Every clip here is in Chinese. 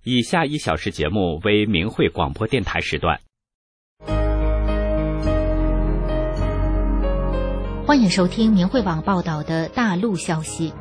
以下1小时节目为明慧广播电台时段。 欢迎收听明慧网报道的大陆消息。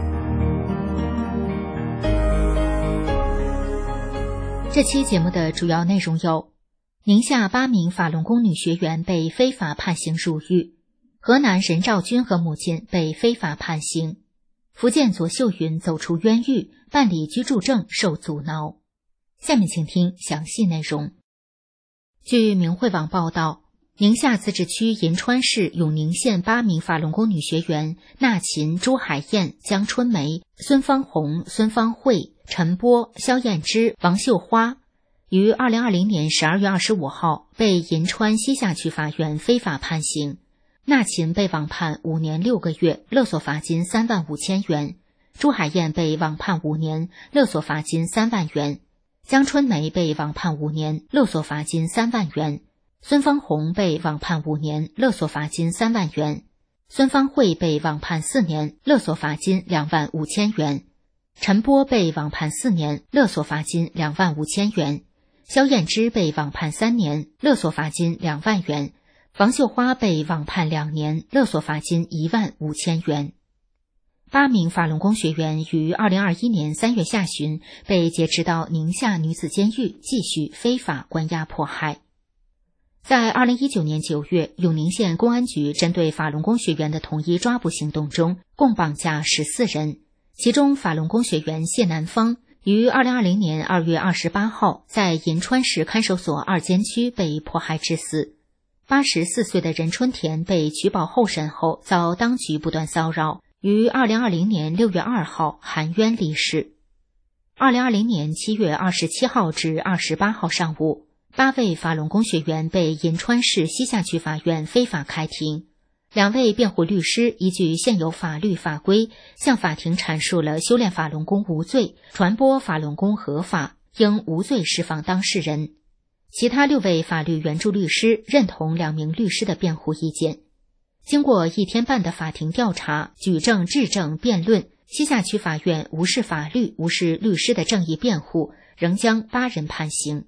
这期节目的主要内容有：宁夏8名法轮功女学员被非法判刑入狱，河南任兆军和母亲被非法判刑，福建左秀云走出冤狱，办理居住证受阻挠。下面请听详细内容。据明慧网报道，宁夏自治区银川市永宁县8名法轮功女学员纳琴、朱海燕、江春梅、孙芳红、孙芳慧、陈波、肖艳芝、王秀花于2020年12月25号被银川西夏区法院非法判刑。纳琴被网判5年6个月，勒索罚金3万5千元；朱海燕被网判5年，勒索罚金3万元；江春梅被网判5年，勒索罚金3万元；孙芳红被网判5年，勒索罚金3万元；孙芳慧被网判4年，勒索罚金2万5千元；陈波被网判4年，勒索罚金2万5千元；肖艳芝被网判3年，勒索罚金2万元；王秀花被网判2年，勒索罚金1万5千元。8名法轮功学员于2021年3月下旬被劫持到宁夏女子监狱，继续非法关押迫害。在2019年9月，永宁县公安局针对法轮功学员的统一抓捕行动中，共绑架14人，其中法轮功学员谢南芳于2020年2月28号在银川市看守所2监区被迫害致死。84岁的任春田被取保候审后遭当局不断骚扰，于2020年6月2号含冤离世。2020年7月27号至28号上午，8位法轮功学员被银川市西夏区法院非法开庭。2位辩护律师依据现有法律法规，向法庭阐述了修炼法轮功无罪，传播法轮功合法，应无罪释放当事人。其他6位法律援助律师认同2名律师的辩护意见。经过1天半的法庭调查、举证、质证、辩论，西夏区法院无视法律、无视律师的正义辩护，仍将8人判刑。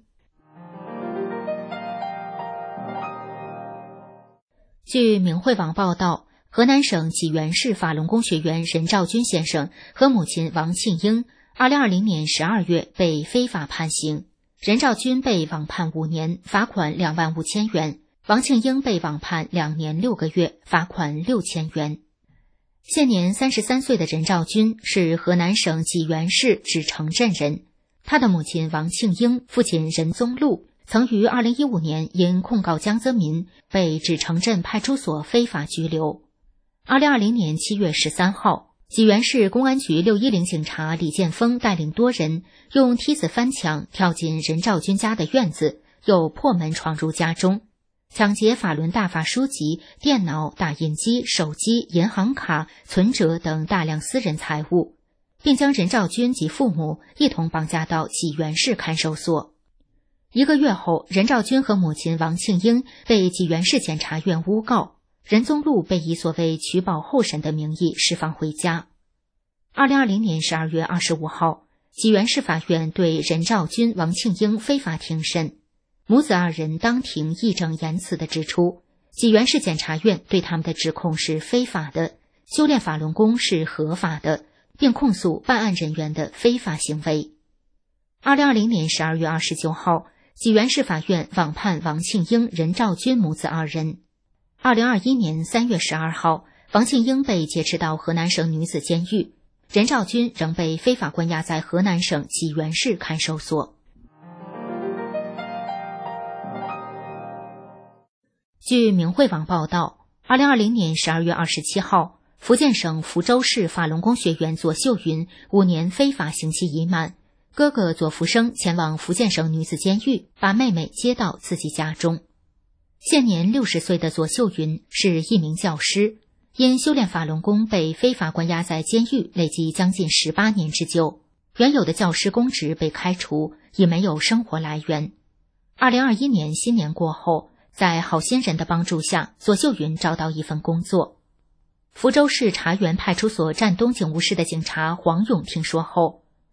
据明慧网报道，河南省济源市法轮功学员任兆军先生和母亲王庆英2020年12月被非法判刑。任兆军被网判5年，罚款2万5千元；王庆英被网判2年6个月，罚款6千元。现年33岁的任兆军是河南省济源市芷城镇人，他的母亲王庆英、父亲任宗禄曾于2015年因控告江泽民被芷城镇派出所非法拘留。2020年7月13号，济源市公安局610警察李建峰带领多人用梯子翻墙跳进任兆军家的院子，又破门闯入家中，抢劫法轮大法书籍、电脑、打印机、手机、银行卡、存折等大量私人财物，并将任兆军及父母一同绑架到济源市看守所。1个月后，任兆军和母亲王庆英被济源市检察院诬告，任宗禄被以所谓取保候审的名义释放回家。2020年12月25号，济源市法院对任兆军、王庆英非法庭审，母子2人当庭义正言辞地指出，济源市检察院对他们的指控是非法的，修炼法轮功是合法的，并控诉办案人员的非法行为。2020年12月29号，济源市法院网判王庆英、任兆军母子2人。2021年3月12号，王庆英被劫持到河南省女子监狱，任兆军仍被非法关押在河南省济源市看守所。据明慧网报道，2020年12月27号，福建省福州市法轮功学员左秀云5年非法刑期已满，哥哥左福生前往福建省女子监狱，把妹妹接到自己家中。现年60岁的左秀云是一名教师，因修炼法轮功被非法关押在监狱累计将近18年之久，原有的教师公职被开除，已没有生活来源。2021年新年过后，在好心人的帮助下，左秀云找到一份工作。福州市茶园派出所站东警务室的警察黄勇听说后，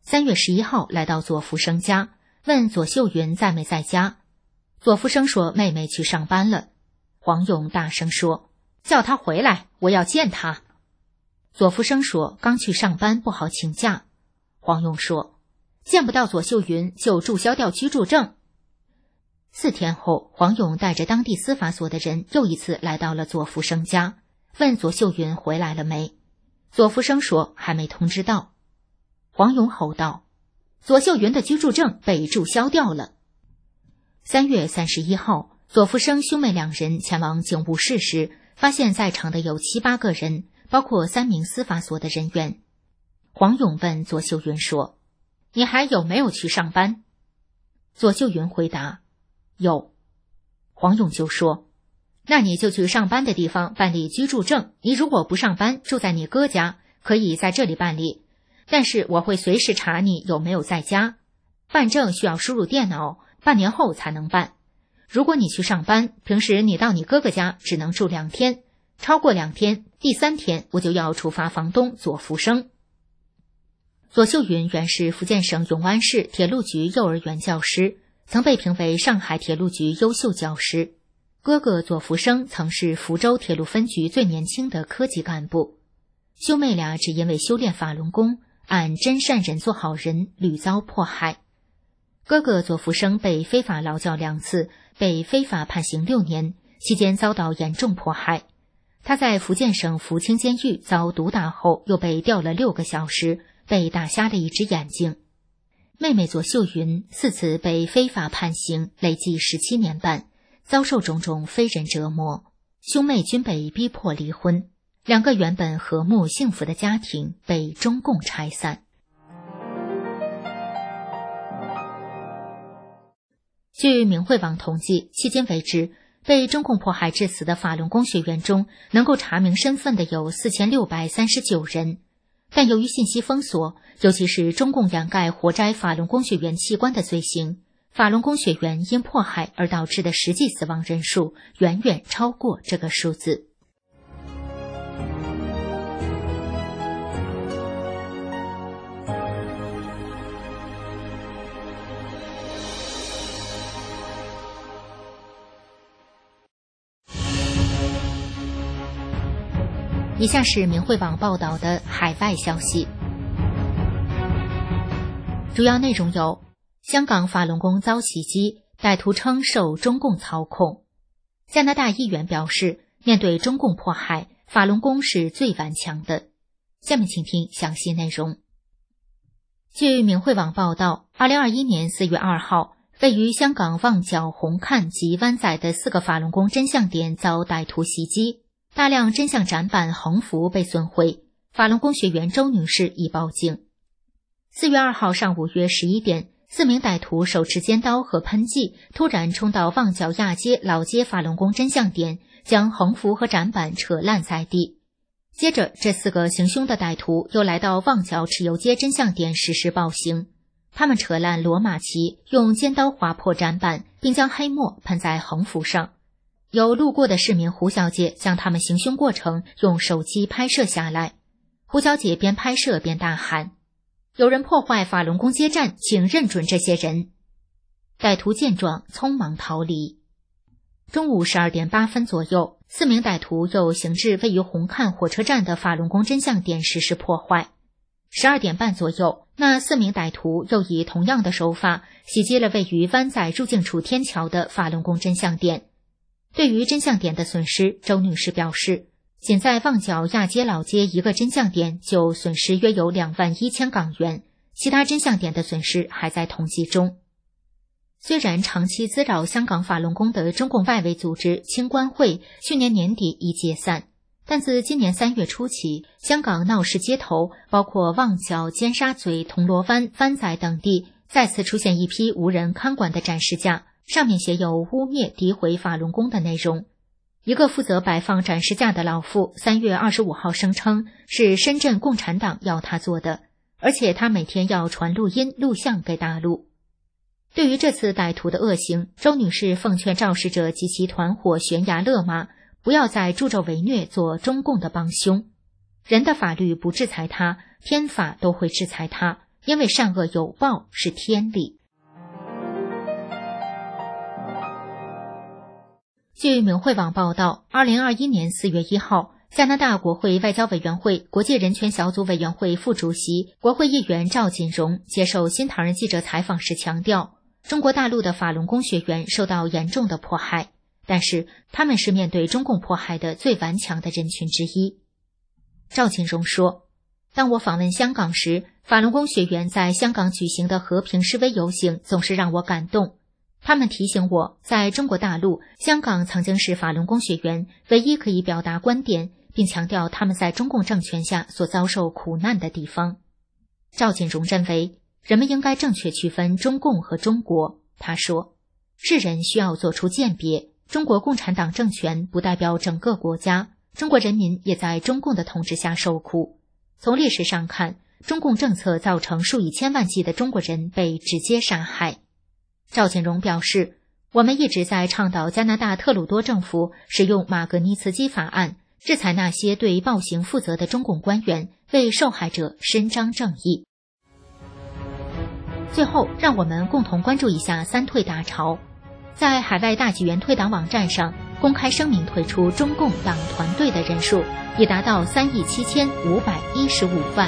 3月11号来到左福生家，问左秀云在没在家。左福生说妹妹去上班了。黄勇大声说，叫她回来，我要见她。左福生说刚去上班不好请假。黄勇说见不到左秀云就注销掉居住证。4天后，黄勇带着当地司法所的人又一次来到了左福生家，问左秀云回来了没。左福生说还没通知到。黄勇吼道，左秀云的居住证被注销掉了。3月31号，左福生兄妹2人前往警务室时，发现在场的有7、8个人，包括3名司法所的人员。黄勇问左秀云说，你还有没有去上班？左秀云回答，有。黄勇就说，那你就去上班的地方办理居住证，你如果不上班，住在你哥家，可以在这里办理，但是我会随时查你有没有在家。办证需要输入电脑，半年后才能办。如果你去上班，平时你到你哥哥家只能住2天，超过2天，第3天我就要处罚房东左福生。左秀云原是福建省永安市铁路局幼儿园教师，曾被评为上海铁路局优秀教师。哥哥左福生曾是福州铁路分局最年轻的科级干部。兄妹俩只因为修炼法轮功，按真善人做好人，屡遭迫害。哥哥左福生被非法劳教2次，被非法判刑6年，期间遭到严重迫害。他在福建省福清监狱遭毒打后，又被吊了6个小时，被打瞎了1只眼睛。妹妹左秀云4次被非法判刑，累计17年半，遭受种种非人折磨。兄妹均被逼迫离婚，2个原本和睦幸福的家庭被中共拆散。据明慧网统计，迄今为止，被中共迫害致死的法轮功学员中，能够查明身份的有4639人。但由于信息封锁，尤其是中共掩盖活摘法轮功学员器官的罪行，法轮功学员因迫害而导致的实际死亡人数远远超过这个数字。以下是明慧网报道的海外消息，主要内容有：香港法轮功遭袭击，歹徒称受中共操控；加拿大议员表示，面对中共迫害，法轮功是最顽强的。下面请听详细内容。据明慧网报道，2021年4月2号，位于香港旺角、红磡及湾仔的4个法轮功真相点遭歹徒袭击。大量真相展板、横幅被损毁，法轮功学员周女士已报警。4月2号上午约11点，4名歹徒手持尖刀和喷剂，突然冲到旺角亚街老街法轮功真相点，将横幅和展板扯烂在地。接着，这4个行凶的歹徒又来到旺角豉油街真相点实施暴行。他们扯烂罗马旗，用尖刀划破展板，并将黑墨喷在横幅上。有路过的市民胡小姐将他们行凶过程用手机拍摄下来。胡小姐边拍摄边大喊：“有人破坏法轮功街站，请认准这些人！”歹徒见状匆忙逃离。中午12点8分左右，4名歹徒又行至位于红磡火车站的法轮功真相点实施破坏。12点半左右，那4名歹徒又以同样的手法袭击了位于湾仔入境处天桥的法轮功真相点。对于真相点的损失，周女士表示，仅在旺角亚街老街一个真相点就损失约有21000港元，其他真相点的损失还在统计中。虽然长期滋扰香港法轮功的中共外围组织青关会去年年底已解散，但自今年3月初起，香港闹市街头，包括旺角、尖沙咀、铜锣湾、湾仔等地，再次出现一批无人看管的展示架，上面写有污蔑诋毁法轮功的内容。一个负责摆放展示架的老妇3月25号声称是深圳共产党要他做的，而且他每天要传录音录像给大陆。对于这次歹徒的恶行，周女士奉劝肇事者及其团伙悬崖勒马，不要再助纣为虐做中共的帮凶。人的法律不制裁他，天法都会制裁他， 因为善恶有报是天理。据明慧网报道，2021年4月1号，加拿大国会外交委员会国际人权小组委员会副主席、国会议员赵锦荣接受新唐人记者采访时强调，中国大陆的法轮功学员受到严重的迫害，但是他们是面对中共迫害的最顽强的人群之一。赵锦荣说，当我访问香港时，法轮功学员在香港举行的和平示威游行总是让我感动。他们提醒我，在中国大陆，香港曾经是法轮功学员唯一可以表达观点，并强调他们在中共政权下所遭受苦难的地方。赵锦荣认为，人们应该正确区分中共和中国。他说，世人需要做出鉴别，中国共产党政权不代表整个国家，中国人民也在中共的统治下受苦。从历史上看，中共政策造成数以千万计的中国人被直接杀害。赵锦荣表示，我们一直在倡导加拿大特鲁多政府使用马格尼茨基法案，制裁那些对暴行负责的中共官员，为受害者伸张正义。最后，让我们共同关注一下三退大潮。在海外大纪元退党网站上，公开声明退出中共党团队的人数已达到37515万。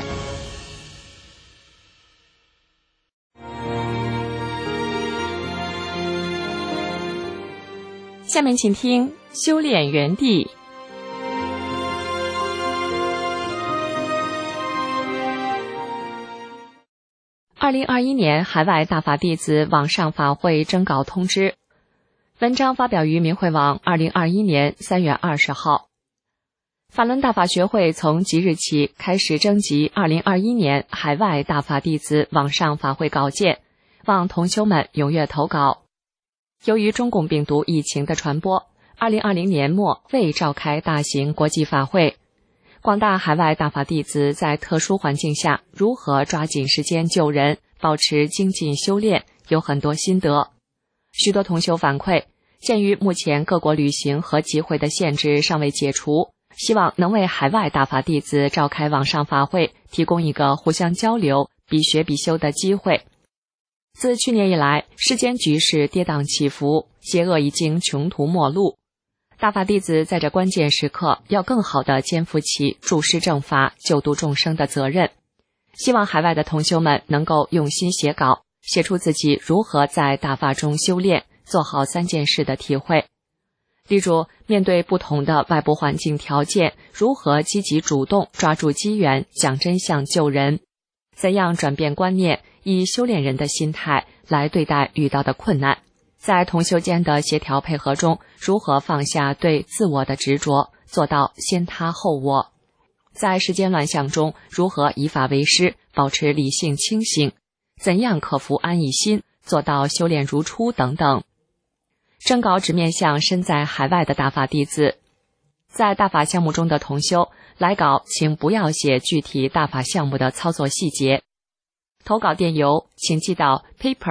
下面请听修炼园地。2021年海外大法弟子网上法会征稿通知，文章发表于明慧网2021年3月20号。法轮大法学会从即日起开始征集2021年海外大法弟子网上法会稿件，望同修们踊跃投稿。由于中共病毒疫情的传播，2020年末未召开大型国际法会。广大海外大法弟子在特殊环境下如何抓紧时间救人，保持精进修炼，有很多心得。许多同修反馈，鉴于目前各国旅行和集会的限制尚未解除，希望能为海外大法弟子召开网上法会提供一个互相交流、比学比修的机会。自去年以来，世间局势跌宕起伏，邪恶已经穷途末路。大法弟子在这关键时刻，要更好地肩负起助师正法、救度众生的责任。希望海外的同修们能够用心写稿，写出自己如何在大法中修炼，做好3件事的体会。例如，面对不同的外部环境条件，如何积极主动抓住机缘，讲真相救人；怎样转变观念，以修炼人的心态来对待遇到的困难；在同修间的协调配合中，如何放下对自我的执着，做到先他后我；在世间乱象中，如何以法为师，保持理性清醒；怎样克服安逸心，做到修炼如初等等。征稿只面向身在海外的大法弟子。在大法项目中的同修来稿，请不要写具体大法项目的操作细节。投稿电邮请寄到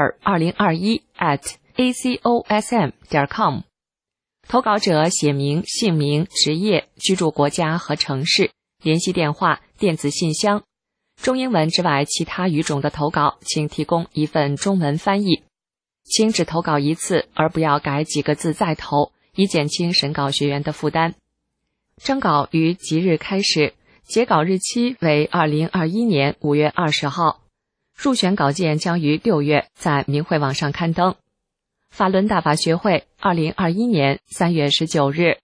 paper2021@acosm.com。 投稿者写明姓名、职业、居住国家和城市、联系电话、电子信箱。中英文之外其他语种的投稿请提供一份中文翻译。请只投稿一次，而不要改几个字再投，以减轻审稿学员的负担。征稿于即日开始，截稿日期为2021年5月20号。入选稿件将于6月在明慧网上刊登。法轮大法学会2021年3月19日。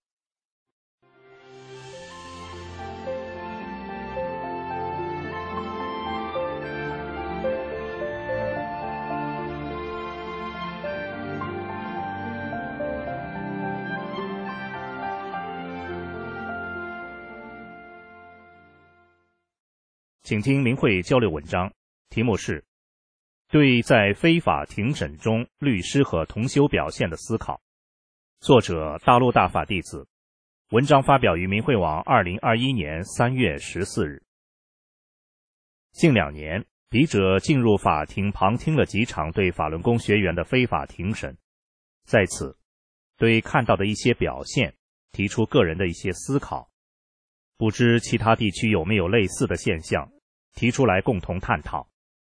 请听明慧交流文章，题目是对在非法庭审中律师和同修表现的思考，作者大陆大法弟子，文章发表于明慧网2021年3月14日。近2年，笔者进入法庭旁听了几场对法轮功学员的非法庭审，在此对看到的一些表现提出个人的一些思考，不知其他地区有没有类似的现象，提出来共同探讨。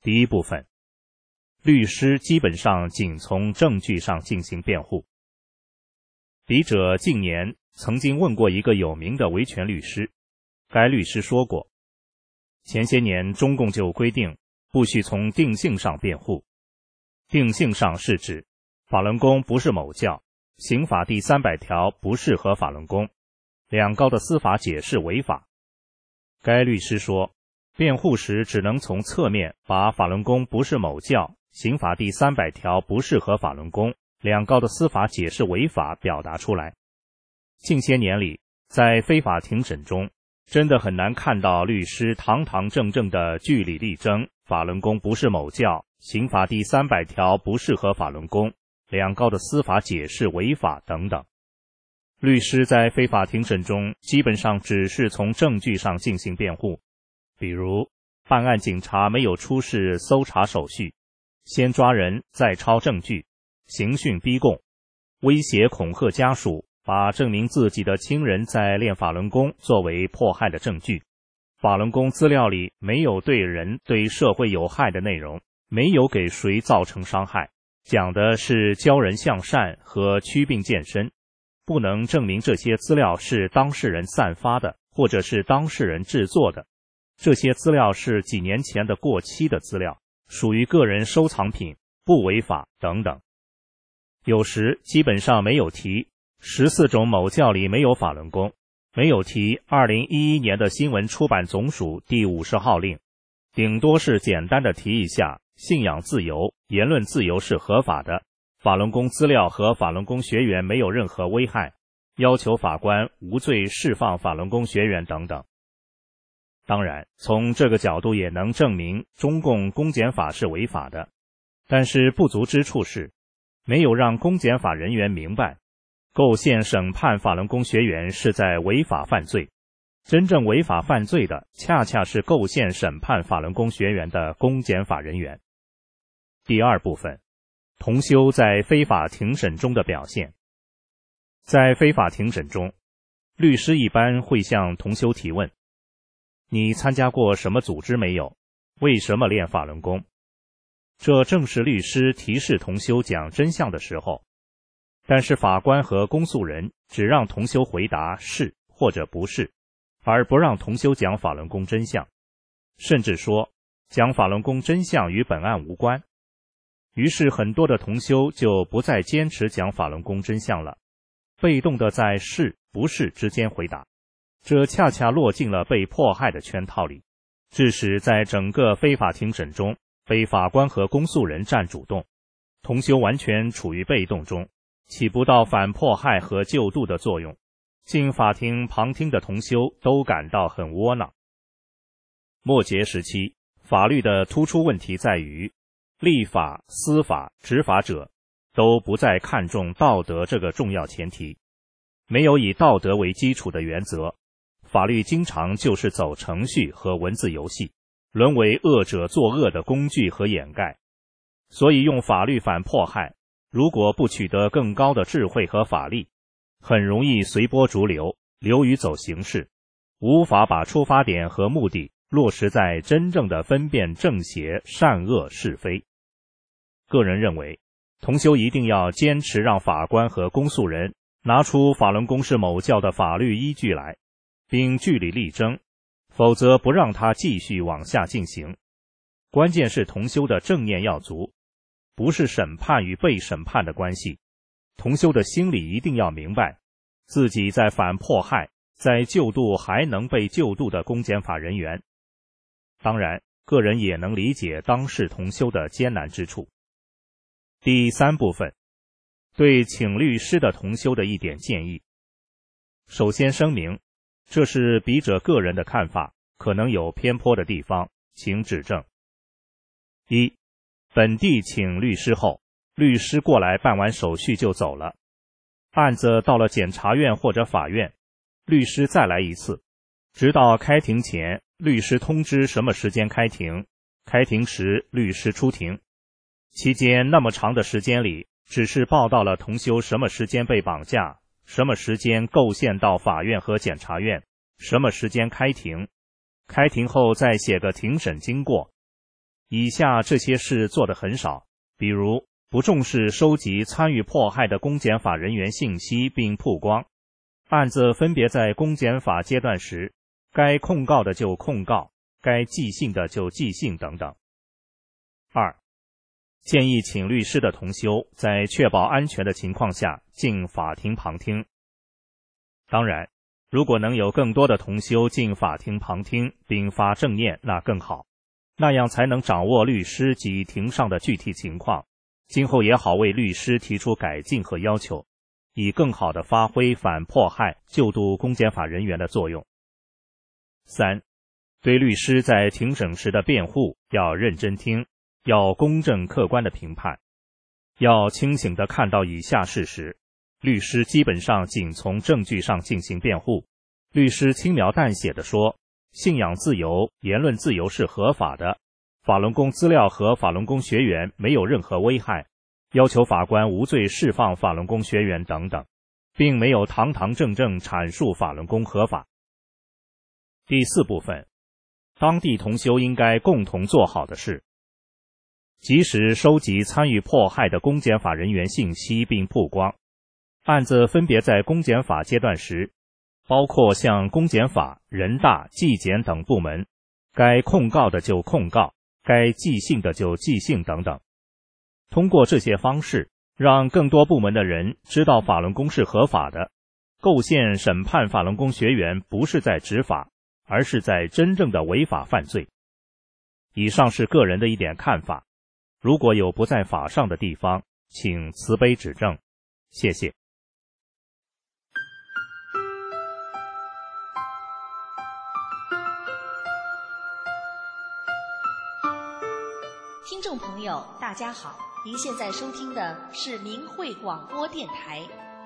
第一部分，律师基本上仅从证据上进行辩护。笔者近年曾经问过一个有名的维权律师，该律师说过，前些年中共就规定不许从定性上辩护。定性上是指法轮功不是某教，刑法第300条不适合法轮功，两高的司法解释违法。该律师说，辩护时只能从侧面把法轮功不是某教，刑法第300条不适合法轮功，两高的司法解释违法表达出来。近些年里，在非法庭审中，真的很难看到律师堂堂正正的据理力争法轮功不是某教，刑法第300条不适合法轮功，两高的司法解释违法等等。律师在非法庭审中基本上只是从证据上进行辩护，比如办案警察没有出示搜查手续，先抓人再抄证据，刑讯逼供，威胁恐吓家属，把证明自己的亲人在练法轮功作为迫害的证据。法轮功资料里没有对人对社会有害的内容，没有给谁造成伤害，讲的是教人向善和祛病健身，不能证明这些资料是当事人散发的，或者是当事人制作的。这些资料是几年前的过期的资料，属于个人收藏品，不违法等等。有时基本上没有提14种某教里没有法轮功，没有提2011年的新闻出版总署第50号令，顶多是简单的提一下信仰自由、言论自由是合法的，法轮功资料和法轮功学员没有任何危害，要求法官无罪释放法轮功学员等等。当然，从这个角度也能证明中共公检法是违法的，但是不足之处是，没有让公检法人员明白，构陷审判法轮功学员是在违法犯罪，真正违法犯罪的恰恰是构陷审判法轮功学员的公检法人员。第二部分，同修在非法庭审中的表现。在非法庭审中，律师一般会向同修提问，你参加过什么组织没有？为什么练法轮功？这正是律师提示同修讲真相的时候，但是法官和公诉人只让同修回答是或者不是，而不让同修讲法轮功真相，甚至说讲法轮功真相与本案无关。于是很多的同修就不再坚持讲法轮功真相了，被动的在是不是之间回答，这恰恰落进了被迫害的圈套里，致使在整个非法庭审中被法官和公诉人占主动，同修完全处于被动中，起不到反迫害和救度的作用，进法庭旁听的同修都感到很窝囊。末节时期，法律的突出问题在于，立法、司法、执法者都不再看重道德这个重要前提，没有以道德为基础的原则，法律经常就是走程序和文字游戏，沦为恶者作恶的工具和掩盖。所以用法律反迫害，如果不取得更高的智慧和法力，很容易随波逐流，流于走形式，无法把出发点和目的落实在真正的分辨正邪、善恶是非。个人认为，同修一定要坚持让法官和公诉人拿出法轮功是某教的法律依据来，并据理力争，否则不让他继续往下进行。关键是同修的正念要足，不是审判与被审判的关系。同修的心里一定要明白，自己在反迫害，在救度还能被救度的公检法人员。当然，个人也能理解当事同修的艰难之处。第三部分，对请律师的同修的一点建议。首先声明，这是笔者个人的看法，可能有偏颇的地方，请指正。一，本地请律师后，律师过来办完手续就走了，案子到了检察院或者法院，律师再来一次，直到开庭前，律师通知什么时间开庭，开庭时律师出庭。期间那么长的时间里，只是报道了同修什么时间被绑架，什么时间构陷到法院和检察院，什么时间开庭，开庭后再写个庭审经过。 以下这些事做得很少，比如不重视收集参与迫害的公检法人员信息并曝光，案子分别在公检法阶段时，该控告的就控告，该寄信的就寄信等等。2. 建议请律师的同修在确保安全的情况下进法庭旁听。当然，如果能有更多的同修进法庭旁听并发正念，那更好，那样才能掌握律师及庭上的具体情况，今后也好为律师提出改进和要求，以更好地发挥反迫害救度公检法人员的作用。3. 对律师在庭审时的辩护要认真听，要公正客观的评判，要清醒地看到以下事实：律师基本上仅从证据上进行辩护，律师轻描淡写地说，信仰自由、言论自由是合法的，法轮功资料和法轮功学员没有任何危害，要求法官无罪释放法轮功学员等等，并没有堂堂正正阐述法轮功合法。第4部分，当地同修应该共同做好的事。及时收集参与迫害的公检法人员信息并曝光，案子分别在公检法阶段时，包括向公检法、人大、纪检等部门，该控告的就控告，该寄信的就寄信等等。通过这些方式，让更多部门的人知道法轮功是合法的，构陷审判法轮功学员不是在执法，而是在真正的违法犯罪。以上是个人的一点看法，如果有不在法上的地方，请慈悲指正，谢谢。 听众朋友，大家好，您现在收听的是明慧广播电台。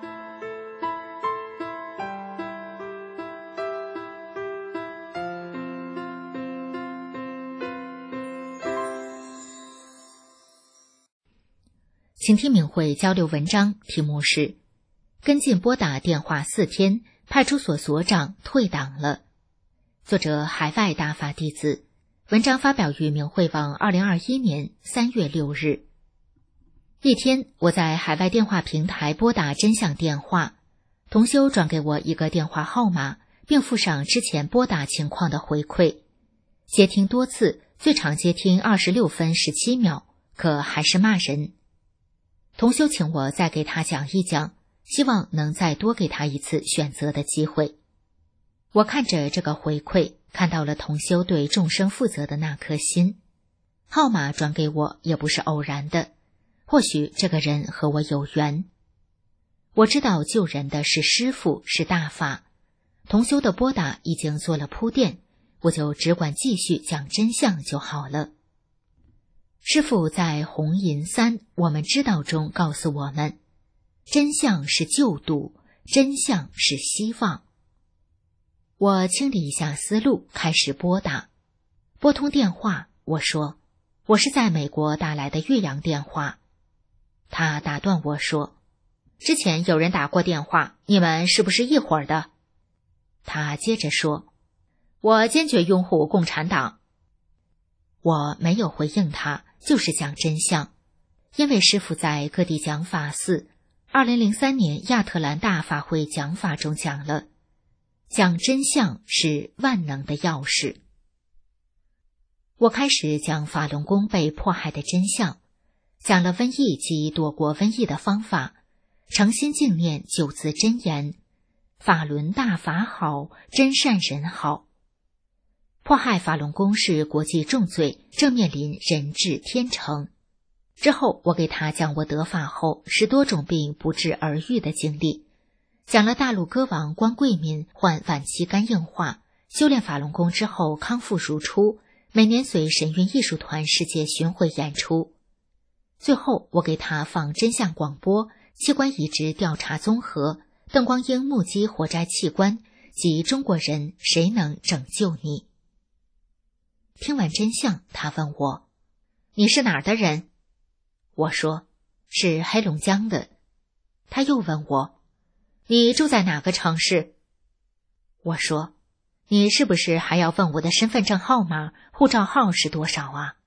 请听明慧交流文章，题目是跟进拨打电话4天，派出所所长退党了。作者海外大法弟子，文章发表于明慧网2021年3月6日。一天，我在海外电话平台拨打真相电话，同修转给我一个电话号码，并附上之前拨打情况的回馈。接听多次，最长接听26分17秒，可还是骂人。同修请我再给他讲一讲，希望能再多给他一次选择的机会。我看着这个回馈，看到了同修对众生负责的那颗心。号码转给我也不是偶然的，或许这个人和我有缘。我知道救人的是师父，是大法。同修的拨打已经做了铺垫，我就只管继续讲真相就好了。师父在红银3我们知道中告诉我们，真相是救度，真相是希望。我清理一下思路，开始拨打。拨通电话，我说我是在美国打来的岳阳电话。他打断我说，之前有人打过电话，你们是不是一伙的？他接着说，我坚决拥护共产党。我没有回应他，就是讲真相。因为师父在各地讲法寺2003年亚特兰大法会讲法中讲了，讲真相是万能的钥匙。我开始讲法轮功被迫害的真相，讲了瘟疫及躲过瘟疫的方法，诚心敬念9字真言，法轮大法好，真善人好。迫害法轮功是国际重罪，正面临人质天惩。之后我给他讲我得法后10多种病不治而愈的经历，讲了大陆歌王关贵民患晚期肝硬化，修炼法轮功之后康复如初，每年随神韵艺术团世界巡回演出。最后我给他放真相广播、器官移植调查综合、邓光英目击活摘器官及中国人谁能拯救你。听完真相，他问我，你是哪儿的人？我说，是黑龙江的。他又问我，你住在哪个城市？我说，你是不是还要问我的身份证号码、护照号是多少啊？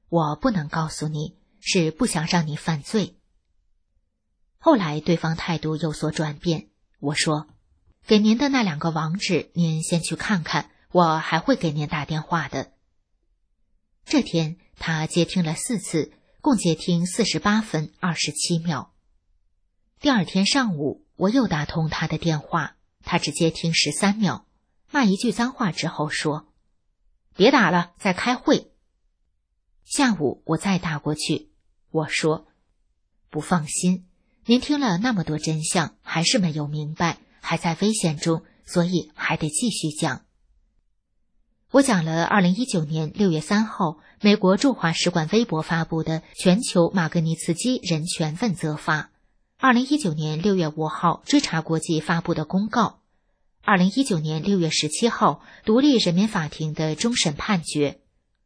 我不能告诉你，是不想让你犯罪。后来对方态度有所转变，我说，给您的那2个网址您先去看看，我还会给您打电话的。这天他接听了4次，共接听48分27秒。第2天上午我又打通他的电话，他只接听13秒，骂一句脏话之后说，别打了，在开会。下午我再打过去，我说，不放心，您听了那么多真相，还是没有明白，还在危险中，所以还得继续讲。我讲了2019年6月3号美国驻华使馆微博发布的全球马格尼茨基人权问责法，2019年6月5号追查国际发布的公告，2019年6月17号独立人民法庭的终审判决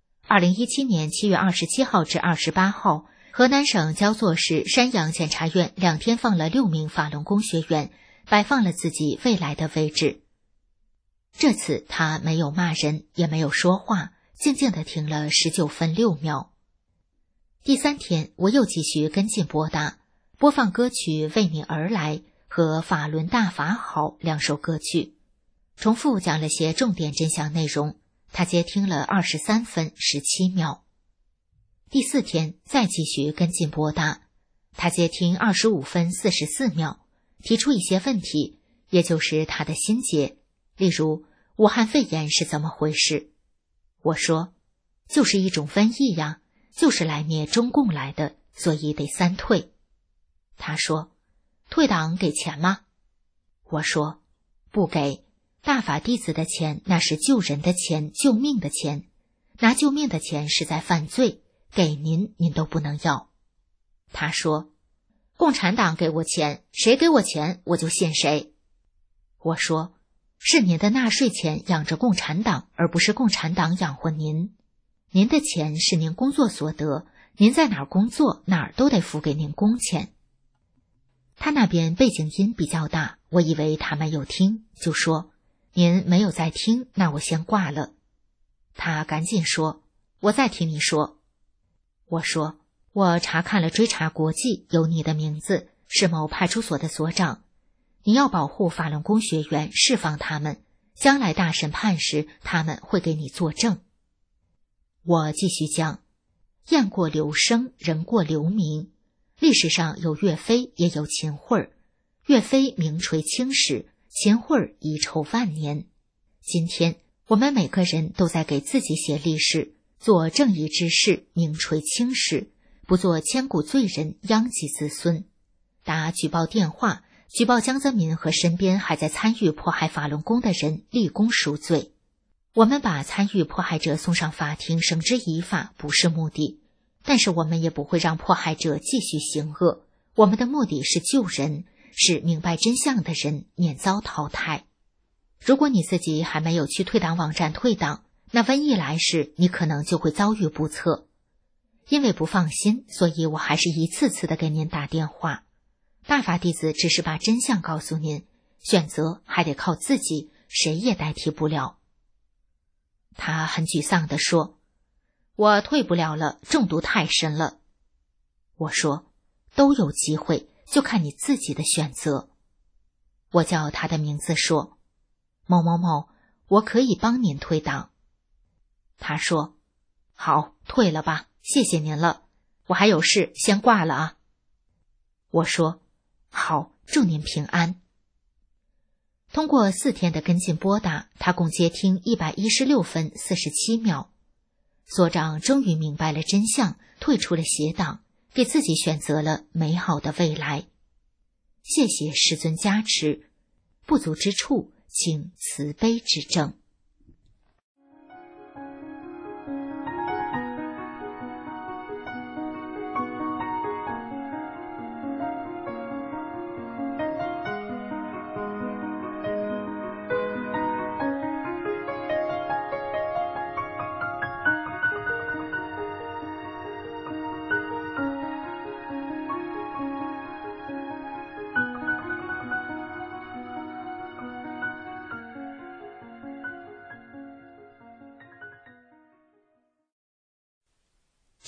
，2017年7月27号至28号河南省焦作市山阳检察院2天放了6名法轮功学员，摆放了自己未来的位置。这次他没有骂人，也没有说话，静静地听了19分6秒。第3天我又继续跟进拨打，播放歌曲《为你而来》和《法轮大法好》2首歌曲，重复讲了些重点真相内容，他接听了23分17秒。第4天再继续跟进拨打，他接听25分44秒，提出一些问题，也就是他的心结，例如武汉肺炎是怎么回事？我说，就是一种瘟疫呀，就是来灭中共来的，所以得3退。他说，退党给钱吗？我说，不给，大法弟子的钱那是救人的钱，救命的钱，拿救命的钱是在犯罪，给您都不能要。他说，共产党给我钱，谁给我钱我就信谁。我说，是您的纳税钱养着共产党，而不是共产党养活您。您的钱是您工作所得，您在哪儿工作，哪儿都得付给您工钱。他那边背景音比较大，我以为他没有听，就说，您没有在听，那我先挂了。他赶紧说，我再听你说。我说，我查看了追查国际，有你的名字，是某派出所的所长。你要保护法轮功学员，释放他们，将来大审判时他们会给你作证。我继续讲，雁过留声，人过留名。历史上有岳飞，也有秦桧。岳飞名垂青史，秦桧遗臭万年。今天我们每个人都在给自己写历史，做正义之事，名垂青史，不做千古罪人，殃及子孙。打举报电话，举报江泽民和身边还在参与迫害法轮功的人，立功赎罪。我们把参与迫害者送上法庭，绳之以法，不是目的，但是我们也不会让迫害者继续行恶。我们的目的是救人，使明白真相的人免遭淘汰。如果你自己还没有去退党网站退党，那瘟疫来时，你可能就会遭遇不测。因为不放心，所以我还是一次次的给您打电话。大法弟子只是把真相告诉您，选择还得靠自己，谁也代替不了。他很沮丧地说，我退不了了，中毒太深了。我说，都有机会，就看你自己的选择。我叫他的名字说，某某某，我可以帮您退党。他说，好，退了吧，谢谢您了，我还有事，先挂了啊。我说，好，祝您平安。通过4天的跟进拨打，他共接听116分47秒。所长终于明白了真相，退出了邪党，给自己选择了美好的未来。谢谢师尊加持，不足之处，请慈悲指正。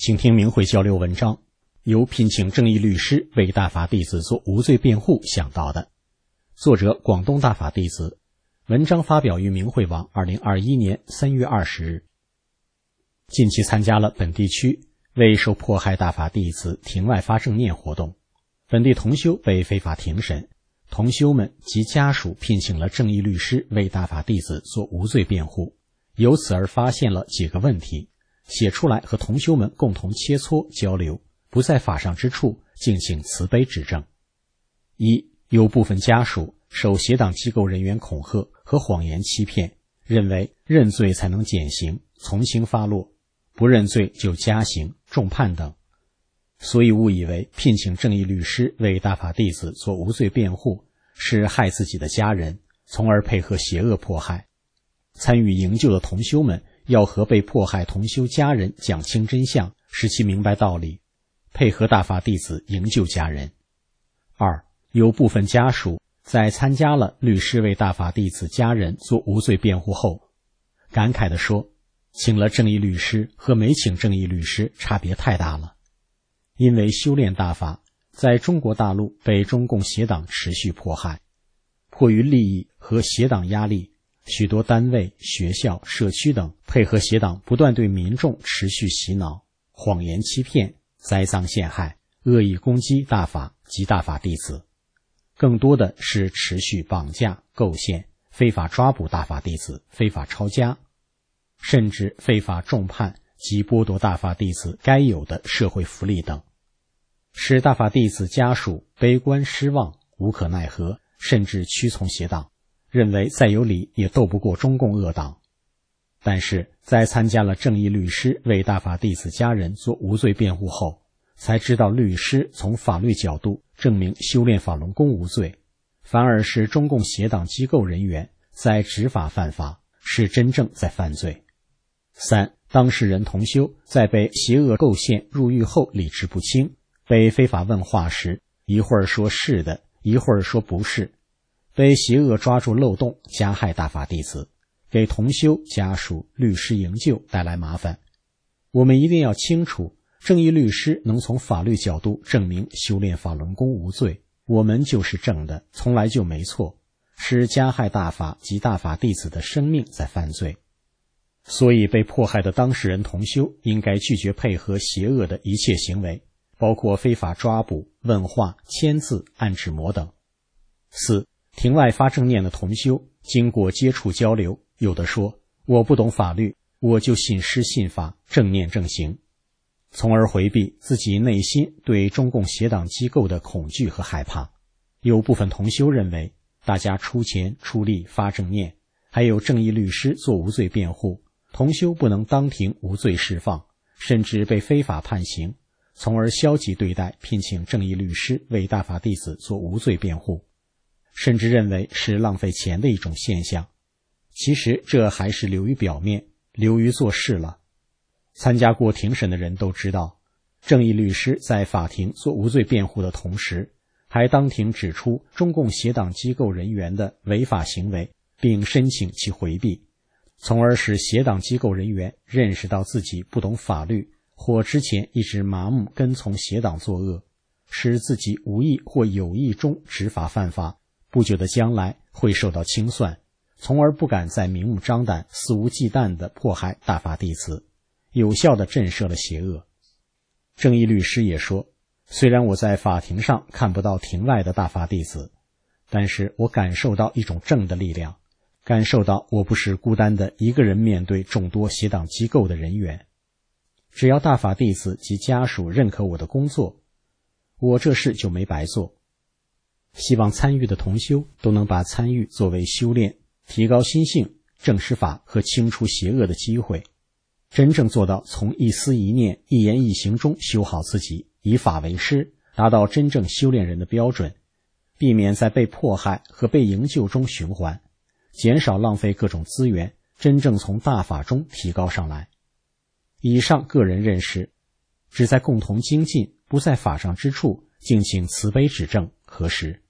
请听明慧交流文章，由聘请正义律师为大法弟子做无罪辩护想到的。作者广东大法弟子，文章发表于明慧网2021年3月20日。近期参加了本地区为受迫害大法弟子庭外发正念活动，本地同修被非法庭审，同修们及家属聘请了正义律师为大法弟子做无罪辩护，由此而发现了几个问题，写出来和同修们共同切磋交流，不在法上之处，敬请慈悲指正。一，有部分家属受协党机构人员恐吓和谎言欺骗，认为认罪才能减刑，从轻发落，不认罪就加刑、重判等，所以误以为聘请正义律师为大法弟子做无罪辩护是害自己的家人，从而配合邪恶迫害。参与营救的同修们要和被迫害同修家人讲清真相，使其明白道理，配合大法弟子营救家人。二，有部分家属在参加了律师为大法弟子家人做无罪辩护后，感慨地说，请了正义律师和没请正义律师差别太大了。因为修炼大法在中国大陆被中共邪党持续迫害，迫于利益和邪党压力，许多单位、学校、社区等配合邪党不断对民众持续洗脑、谎言欺骗、栽赃陷害，恶意攻击大法及大法弟子，更多的是持续绑架、构陷、非法抓捕大法弟子、非法抄家，甚至非法重判及剥夺大法弟子该有的社会福利等，使大法弟子家属悲观失望、无可奈何，甚至屈从邪党，认为再有理也斗不过中共恶党。但是在参加了正义律师为大法弟子家人做无罪辩护后，才知道律师从法律角度证明修炼法轮功无罪，反而是中共邪党机构人员在执法犯法，是真正在犯罪。三，当事人同修在被邪恶构陷入狱后理智不清，被非法问话时，一会儿说是的，一会儿说不是，被邪恶抓住漏洞，加害大法弟子，给同修、家属、律师营救带来麻烦。我们一定要清楚，正义律师能从法律角度证明修炼法轮功无罪，我们就是正的，从来就没错，是加害大法及大法弟子的生命在犯罪。所以被迫害的当事人同修应该拒绝配合邪恶的一切行为，包括非法抓捕、问话、签字、按指模等。四，庭外发正念的同修经过接触交流，有的说我不懂法律，我就信师信法，正念正行，从而回避自己内心对中共邪党机构的恐惧和害怕。有部分同修认为大家出钱出力发正念，还有正义律师做无罪辩护，同修不能当庭无罪释放，甚至被非法判刑，从而消极对待聘请正义律师为大法弟子做无罪辩护，甚至认为是浪费钱的一种现象。其实这还是流于表面，流于做事了。参加过庭审的人都知道，正义律师在法庭做无罪辩护的同时，还当庭指出中共邪党机构人员的违法行为，并申请其回避，从而使邪党机构人员认识到自己不懂法律，或之前一直麻木跟从邪党作恶，使自己无意或有意中执法犯法，不久的将来会受到清算，从而不敢再明目张胆、肆无忌惮地迫害大法弟子，有效地震慑了邪恶。正义律师也说，虽然我在法庭上看不到庭外的大法弟子，但是我感受到一种正的力量，感受到我不是孤单的一个人面对众多邪党机构的人员。只要大法弟子及家属认可我的工作，我这事就没白做。希望参与的同修都能把参与作为修炼、提高心性、正视法和清除邪恶的机会，真正做到从一思一念、一言一行中修好自己，以法为师，达到真正修炼人的标准，避免在被迫害和被营救中循环，减少浪费各种资源，真正从大法中提高上来。以上个人认识只在共同精进，不在法上之处，敬请慈悲指正核实。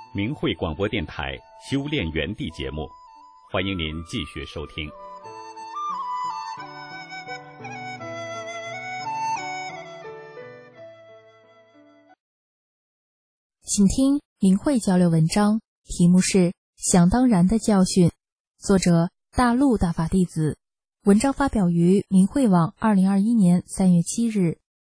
明慧广播电台修炼园地节目，欢迎您继续收听。 请听明慧交流文章，题目是《想当然的教训》，作者大陆大法弟子，文章发表于明慧网2021年3月7日。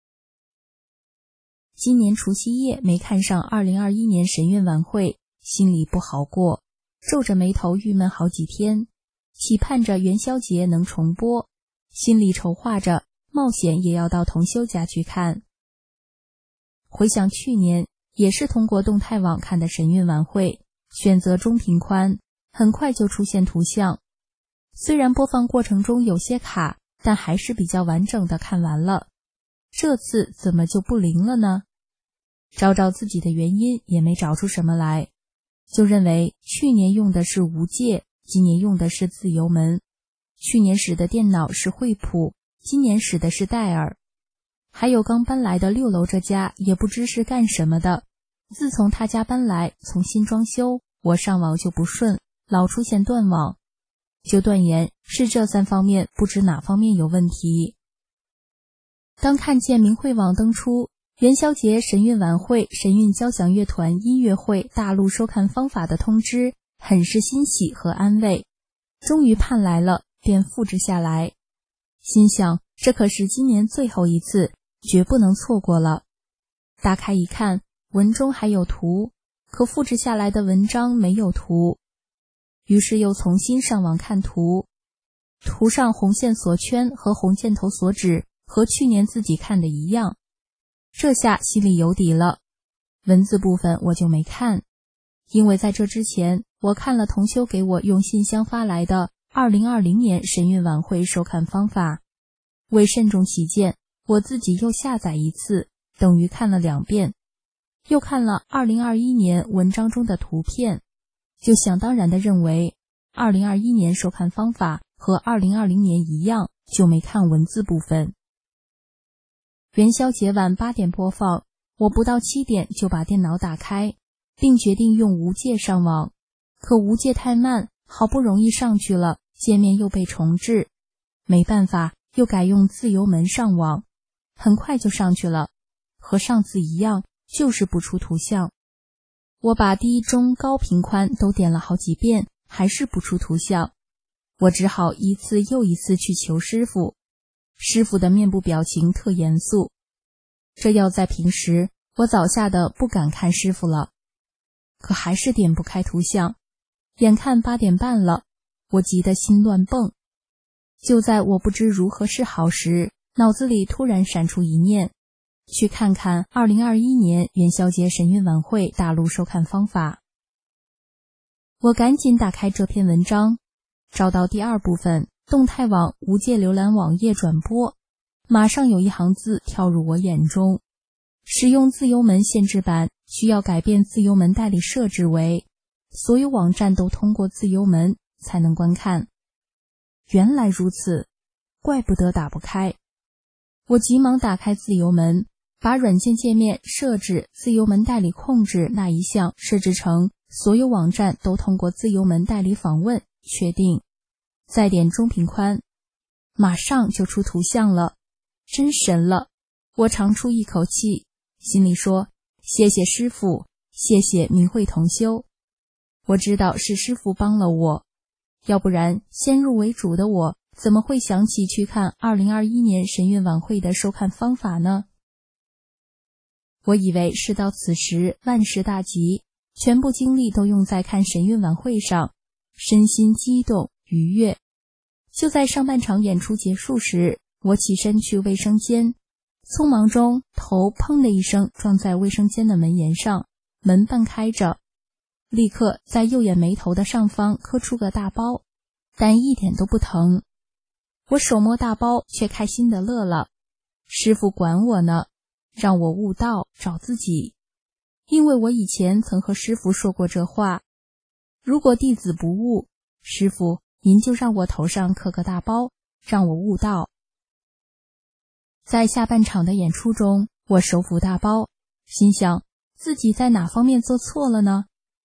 今年除夕夜没看上2021年神韵晚会，心里不好过，皱着眉头郁闷好几天，期盼着元宵节能重播，心里筹划着冒险也要到同修家去看。回想去年也是通过动态网看的神韵晚会，选择中频宽，很快就出现图像。虽然播放过程中有些卡，但还是比较完整的看完了。这次怎么就不灵了呢？找自己的原因也没找出什么来，就认为去年用的是无界，今年用的是自由门。去年使的电脑是惠普，今年使的是戴尔。还有刚搬来的6楼这家也不知是干什么的，自从他家搬来从新装修，我上网就不顺，老出现断网，就断言是这3方面不知哪方面有问题。当看见明慧网登出元宵节神韵晚会神韵交响乐团音乐会大陆收看方法的通知，很是欣喜和安慰，终于盼来了，便复制下来，心想这可是今年最后一次，绝不能错过了。打开一看，文中还有图，可复制下来的文章没有图，于是又重新上网看图，图上红线锁圈和红箭头锁指和去年自己看的一样，这下心里有底了。文字部分我就没看，因为在这之前我看了同修给我用信箱发来的2020年神韵晚会收看方法，为慎重起见，我自己又下载一次，等于看了2遍，又看了2021年文章中的图片，就想当然地认为2021年收看方法和2020年一样，就没看文字部分。元宵节晚8点播放，我不到7点就把电脑打开，并决定用无界上网，可无界太慢，好不容易上去了，界面又被重置，没办法，又改用自由门上网，很快就上去了，和上次一样，就是不出图像。我把低中高频宽都点了好几遍，还是不出图像，我只好一次又一次去求师傅。师傅的面部表情特严肃，这要在平时，我早吓得不敢看师傅了。可还是点不开图像，眼看8点半了，我急得心乱蹦。就在我不知如何是好时，脑子里突然闪出一念，去看看2021年元宵节神韵晚会大陆收看方法。我赶紧打开这篇文章，找到第2部分动态网无界浏览网页转播，马上有一行字跳入我眼中，使用自由门限制版需要改变自由门代理设置为所有网站都通过自由门才能观看。原来如此，怪不得打不开。我急忙打开自由门，把软件界面设置自由门代理控制那一项设置成所有网站都通过自由门代理访问，确定，再点中频宽，马上就出图像了，真神了！我长出一口气，心里说谢谢师父，谢谢明慧同修。我知道是师父帮了我，要不然先入为主的我怎么会想起去看2021年神韵晚会的收看方法呢？我以为事到此时万事大吉，全部精力都用在看神韵晚会上，身心激动愉悦。就在上半场演出结束时，我起身去卫生间，匆忙中头砰的一声撞在卫生间的门沿上，门半开着，立刻在右眼眉头的上方磕出个大包，但一点都不疼。我手摸大包却开心的乐了，师父管我呢，让我悟道找自己。因为我以前曾和师父说过这话，如果弟子不悟，师父您就让我头上刻个大包，让我悟道。在下半场的演出中，我手扶大包，心想自己在哪方面做错了呢？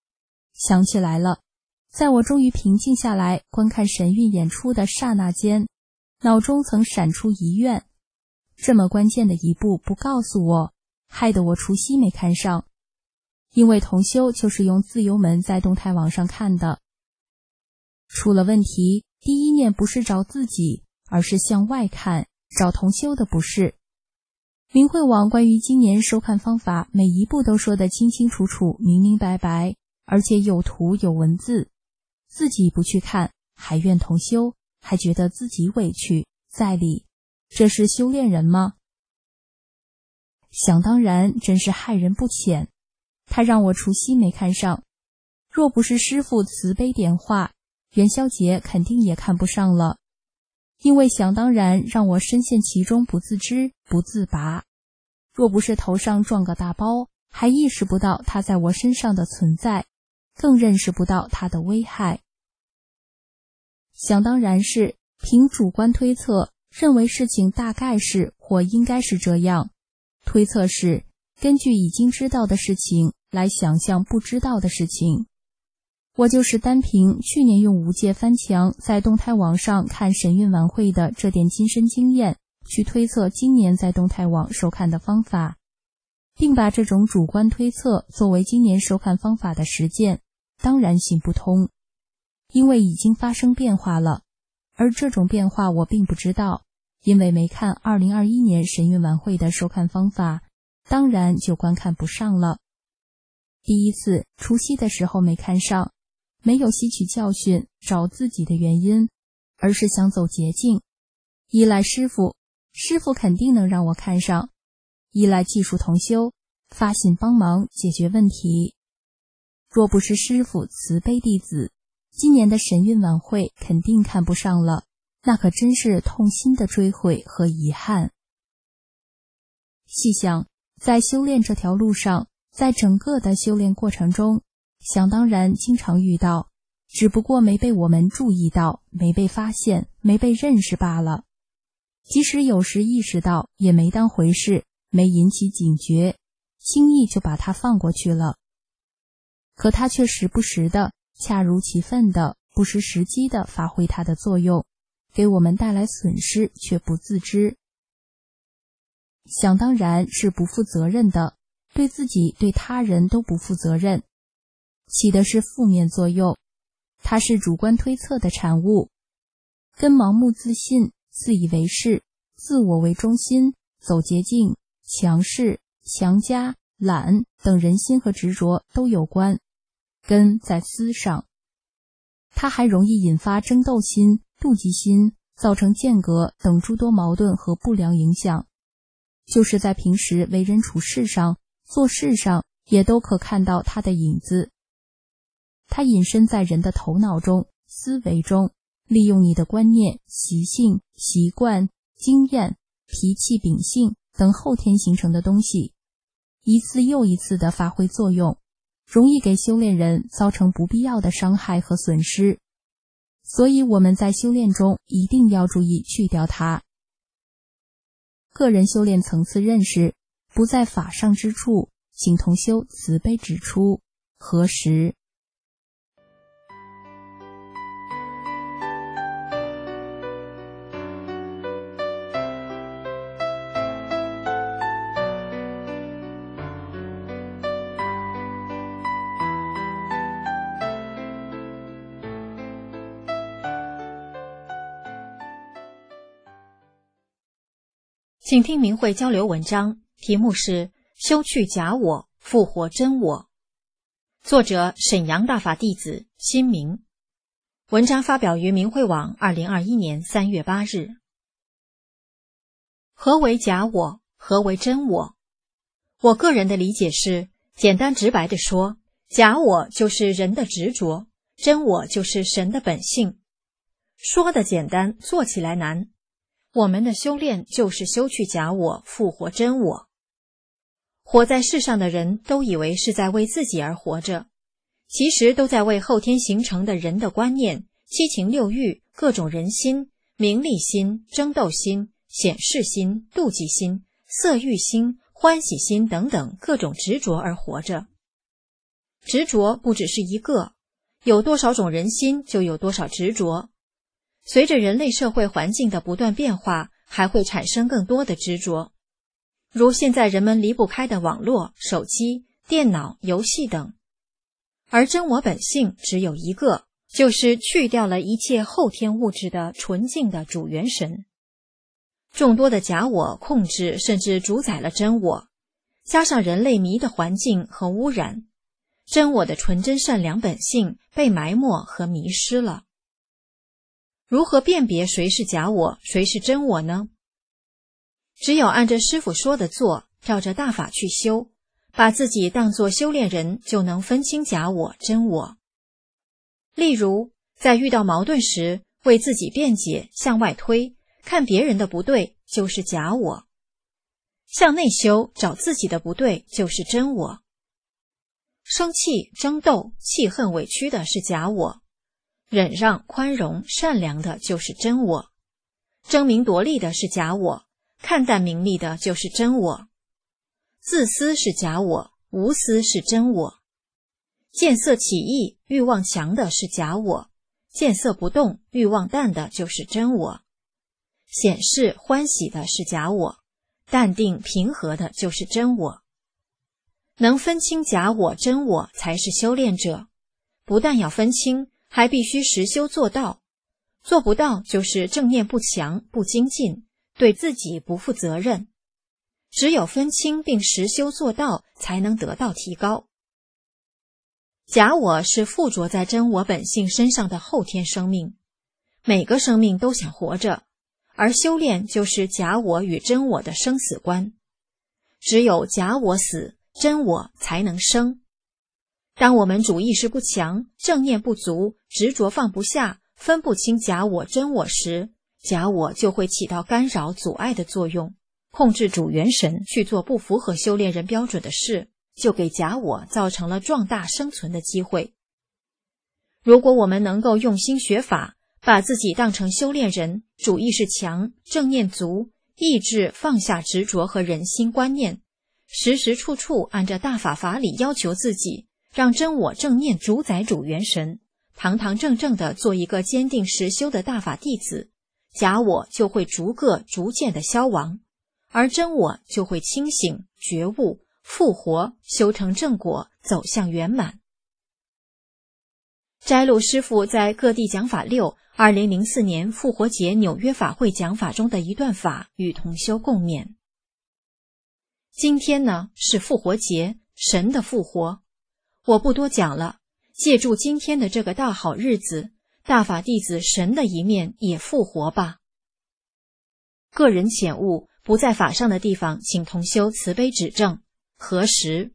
想起来了，在我终于平静下来观看神韵演出的刹那间，脑中曾闪出遗愿，这么关键的一步不告诉我，害得我除夕没看上。因为同修就是用自由门在动态网上看的。出了问题，第一念不是找自己，而是向外看，找同修的不是。明慧网关于今年收看方法每一步都说得清清楚楚，明明白白，而且有图有文字，自己不去看，还怨同修，还觉得自己委屈在理，这是修炼人吗？想当然，真是害人不浅。他让我除夕没看上，若不是师父慈悲点化，元宵节肯定也看不上了。因为想当然让我深陷其中不自知不自拔，若不是头上撞个大包，还意识不到它在我身上的存在，更认识不到它的危害。想当然是凭主观推测，认为事情大概是或应该是这样，推测是根据已经知道的事情来想象不知道的事情。我就是单凭去年用无界翻墙在动态网上看神韵晚会的这点亲身经验，去推测今年在动态网收看的方法，并把这种主观推测作为今年收看方法的实践，当然行不通。因为已经发生变化了，而这种变化我并不知道，因为没看2021年神韵晚会的收看方法，当然就观看不上了。第一次除夕的时候没看上，没有吸取教训找自己的原因，而是想走捷径，依赖师父，师父肯定能让我看上，依赖技术同修，发心帮忙解决问题。若不是师父慈悲弟子，今年的神韵晚会肯定看不上了，那可真是痛心的追悔和遗憾。细想，在修炼这条路上，在整个的修炼过程中，想当然经常遇到，只不过没被我们注意到，没被发现，没被认识罢了。即使有时意识到，也没当回事，没引起警觉，轻易就把它放过去了。可它却时不时的，恰如其分的，不失时机的发挥它的作用，给我们带来损失却不自知。想当然是不负责任的，对自己对他人都不负责任，起的是负面作用，它是主观推测的产物，跟盲目自信、自以为是、自我为中心、走捷径、强势、强加、懒等人心和执着都有关，根在思上。它还容易引发争斗心、妒忌心，造成间隔等诸多矛盾和不良影响。就是在平时为人处事上、做事上，也都可看到它的影子。它隐身在人的头脑中、思维中，利用你的观念、习性、习惯、经验、脾气、秉性等后天形成的东西，一次又一次地发挥作用，容易给修炼人造成不必要的伤害和损失。所以我们在修炼中一定要注意去掉它。个人修炼层次认识不在法上之处，请同修慈悲指出，何时？ 请听明慧交流文章，题目是修去假我，复活真我。作者沈阳大法弟子辛明。文章发表于明慧网2021年3月8日。何为假我？何为真我？我个人的理解是，简单直白地说，假我就是人的执着，真我就是神的本性。说的简单，做起来难。我们的修炼就是修去假我，复活真我。活在世上的人都以为是在为自己而活着，其实都在为后天形成的人的观念、七情六欲、各种人心、名利心、争斗心、显示心、妒忌心、色欲心、欢喜心等等各种执着而活着。 执着不只是一个，有多少种人心就有多少执着。随着人类社会环境的不断变化，还会产生更多的执着，如现在人们离不开的网络、手机、电脑、游戏等。而真我本性只有一个，就是去掉了一切后天物质的纯净的主元神。众多的假我控制甚至主宰了真我，加上人类迷的环境和污染，真我的纯真善良本性被埋没和迷失了。如何辨别谁是假我，谁是真我呢？只有按着师父说的做，照着大法去修，把自己当作修炼人，就能分清假我、真我。例如，在遇到矛盾时，为自己辩解，向外推，看别人的不对，就是假我；向内修，找自己的不对，就是真我。生气、争斗、气恨、委屈的是假我，忍让、宽容、善良的就是真我；争名夺利的是假我，看淡名利的就是真我；自私是假我，无私是真我；见色起意、欲望强的是假我，见色不动、欲望淡的就是真我；显示欢喜的是假我，淡定平和的就是真我。能分清假我、真我才是修炼者，不但要分清，还必须实修做到。做不到就是正念不强、不精进，对自己不负责任。只有分清并实修做到，才能得到提高。假我是附着在真我本性身上的后天生命，每个生命都想活着，而修炼就是假我与真我的生死观。只有假我死，真我才能生。当我们主意识不强，正念不足，执着放不下，分不清假我真我时，假我就会起到干扰阻碍的作用，控制主元神去做不符合修炼人标准的事，就给假我造成了壮大生存的机会。如果我们能够用心学法，把自己当成修炼人，主意识强，正念足，意志放下执着和人心观念，时时处处按照大法法理要求自己，让真我正念主宰主元神，堂堂正正地做一个坚定实修的大法弟子，假我就会逐渐地消亡，而真我就会清醒、觉悟、复活，修成正果，走向圆满。摘录师父在各地讲法6 2004年复活节纽约法会讲法中的一段法，与同修共勉。今天呢，是复活节，神的复活。我不多讲了，借助今天的这个大好日子，大法弟子神的一面也复活吧。个人浅悟，不在法上的地方，请同修慈悲指正。何时？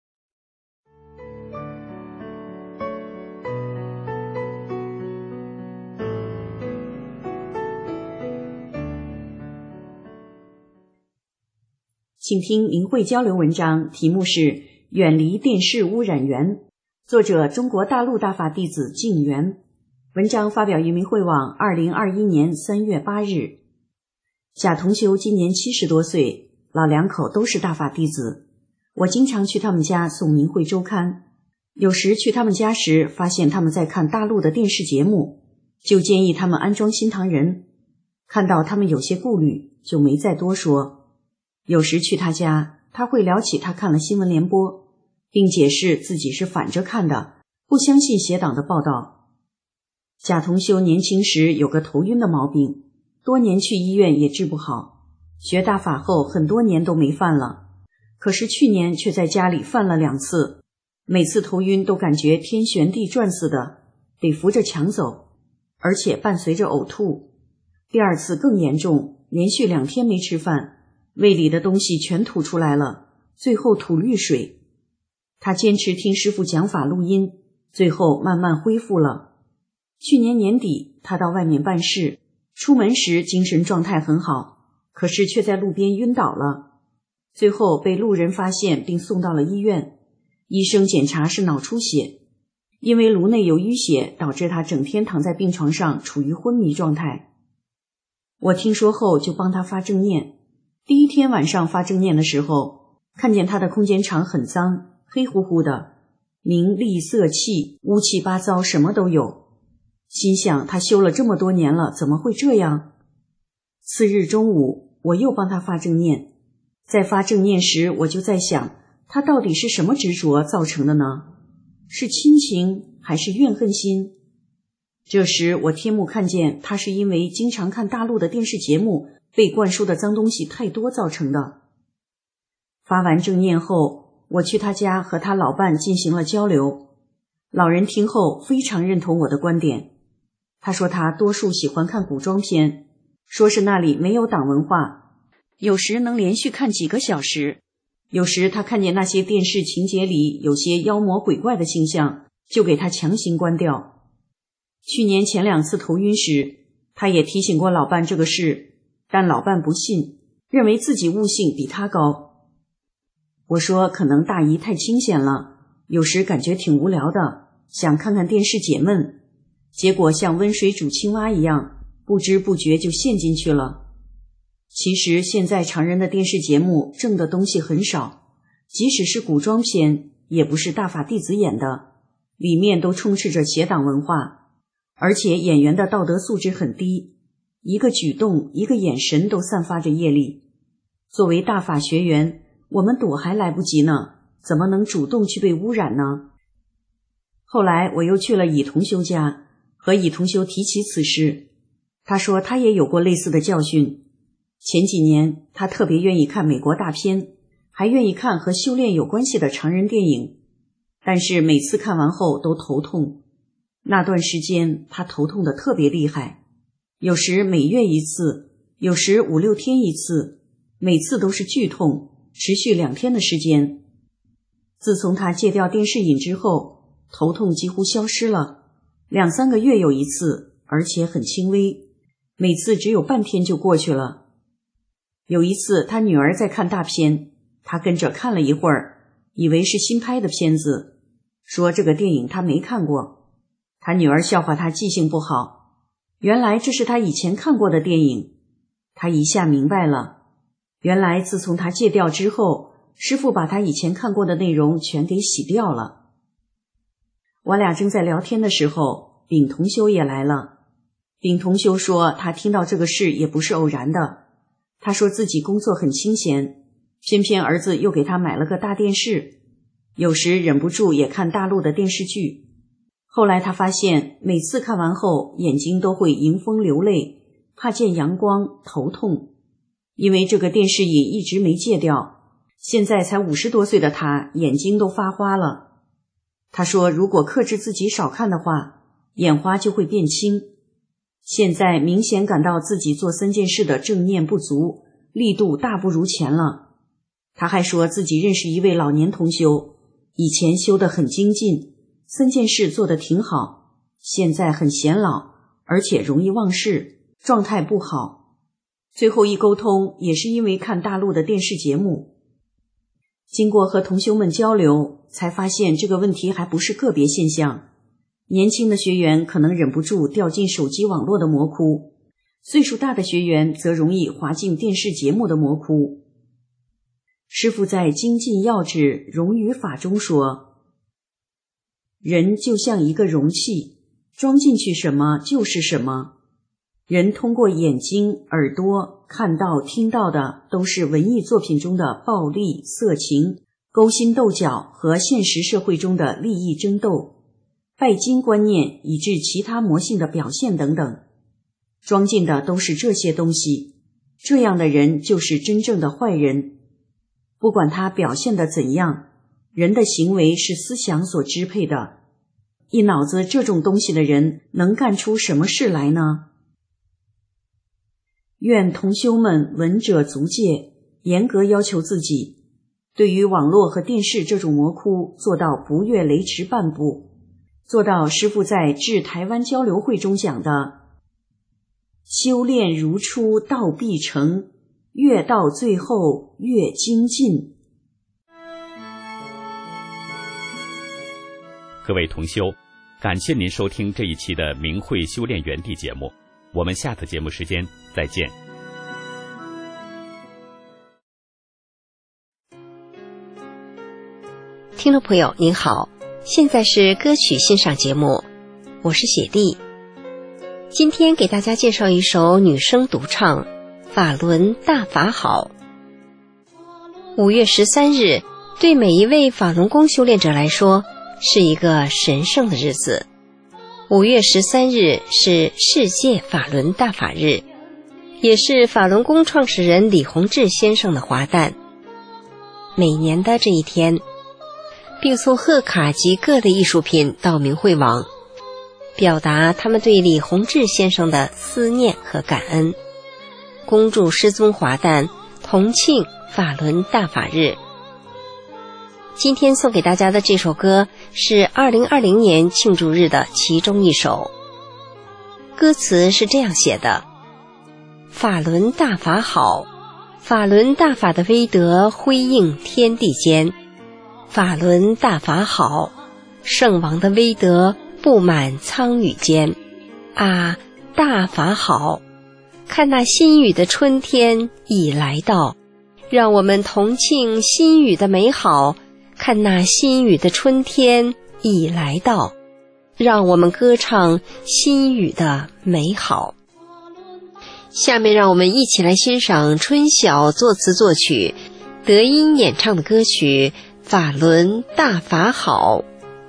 请听明慧交流文章，题目是远离电视污染源，作者中国大陆大法弟子净元。文章发表于明慧网2021年3月8日。贾同修今年70多岁，老两口都是大法弟子。我经常去他们家送明慧周刊，有时去他们家时发现他们在看大陆的电视节目，就建议他们安装心堂人。看到他们有些顾虑，就没再多说。有时去他家，他会聊起他看了新闻联播，并解释自己是反着看的，不相信邪党的报道。贾同修年轻时有个头晕的毛病，多年去医院也治不好，学大法后很多年都没犯了，可是去年却在家里犯了2次，每次头晕都感觉天旋地转似的，得扶着墙走，而且伴随着呕吐。第2次更严重，连续2天没吃饭，胃里的东西全吐出来了，最后吐绿水。他坚持听师父讲法录音，最后慢慢恢复了。去年年底，他到外面办事，出门时精神状态很好，可是却在路边晕倒了，最后被路人发现并送到了医院。医生检查是脑出血，因为颅内有淤血，导致他整天躺在病床上，处于昏迷状态。我听说后就帮他发正念。第1天晚上发正念的时候，看见他的空间场很脏，黑乎乎的， 名利色气，乌七八糟，什么都有。心想他修了这么多年了，怎么会这样？次日中午，我又帮他发正念。在发正念时，我就在想，他到底是什么执着造成的呢？是亲情还是怨恨心？这时我天目看见他是因为经常看大陆的电视节目，被灌输的脏东西太多造成的。发完正念后，我去他家和他老伴进行了交流。老人听后非常认同我的观点。他说他多数喜欢看古装片，说是那里没有党文化，有时能连续看几个小时。有时他看见那些电视情节里有些妖魔鬼怪的形象，就给他强行关掉。去年前2次头晕时，他也提醒过老伴这个事，但老伴不信，认为自己悟性比他高。我说可能大姨太清闲了，有时感觉挺无聊的，想看看电视解闷，结果像温水煮青蛙一样，不知不觉就陷进去了。其实现在常人的电视节目正的东西很少，即使是古装片，也不是大法弟子演的，里面都充斥着邪党文化，而且演员的道德素质很低，一个举动一个眼神都散发着业力。作为大法学员，我们躲还来不及呢，怎么能主动去被污染呢？后来我又去了乙同修家，和乙同修提起此事。他说他也有过类似的教训。前几年他特别愿意看美国大片，还愿意看和修炼有关系的常人电影，但是每次看完后都头痛。那段时间他头痛得特别厉害，有时每月一次，有时5、6天一次，每次都是剧痛，持续2天的时间。自从他戒掉电视瘾之后，头痛几乎消失了，2、3个月有一次，而且很轻微，每次只有半天就过去了。有一次他女儿在看大片，他跟着看了一会儿，以为是新拍的片子，说这个电影他没看过。他女儿笑话他记性不好，原来这是他以前看过的电影。他一下明白了，原来自从他戒掉之后，师父把他以前看过的内容全给洗掉了。我俩正在聊天的时候，丙同修也来了。丙同修说他听到这个事也不是偶然的，他说自己工作很清闲，偏偏儿子又给他买了个大电视，有时忍不住也看大陆的电视剧。后来他发现每次看完后眼睛都会迎风流泪，怕见阳光，头痛。因为这个电视瘾一直没戒掉，现在才50多岁的他眼睛都发花了。他说如果克制自己少看的话，眼花就会变轻。现在明显感到自己做3件事的正念不足，力度大不如前了。他还说自己认识一位老年同修，以前修得很精进，3件事做得挺好，现在很显老，而且容易忘事，状态不好。最后一沟通也是因为看大陆的电视节目。经过和同修们交流，才发现这个问题还不是个别现象。年轻的学员可能忍不住掉进手机网络的魔窟，岁数大的学员则容易滑进电视节目的魔窟。师父在精进要旨溶于法中说，人就像一个容器，装进去什么就是什么。人通过眼睛、耳朵看到、听到的都是文艺作品中的暴力、色情、勾心斗角和现实社会中的利益争斗、拜金观念以致其他魔性的表现等等，装进的都是这些东西。这样的人就是真正的坏人。不管他表现得怎样，人的行为是思想所支配的。一脑子这种东西的人能干出什么事来呢？愿同修们闻者足戒，严格要求自己，对于网络和电视这种魔窟做到不越雷池半步，做到师父在致台湾交流会中讲的修炼如初道必成，越到最后越精进。 各位同修，感谢您收听这一期的明慧修炼园地节目，我们下次节目时间再见。 听众朋友您好， 现在是歌曲欣赏节目，我是雪莉。今天给大家介绍一首女声独唱《法轮大法好》。5月13日，对每一位法轮功修炼者来说，是一个神圣的日子。5月13日是世界法轮大法日，也是法轮功创始人李洪志先生的华诞。每年的这一天，并送贺卡及各类艺术品到明慧网，表达他们对李洪志先生的思念和感恩，恭祝师宗华诞，同庆法轮大法日。今天送给大家的这首歌是2020年庆祝日的其中一首。歌词是这样写的：法轮大法好，法轮大法的威德辉映天地间，法轮大法好，圣王的威德布满苍宇间。啊，大法好，看那新雨的春天已来到，让我们同庆新雨的美好。看那新雨的春天已来到，让我们歌唱新雨的美好。下面让我们一起来欣赏春晓作词作曲，德音演唱的歌曲《法轮大法好》。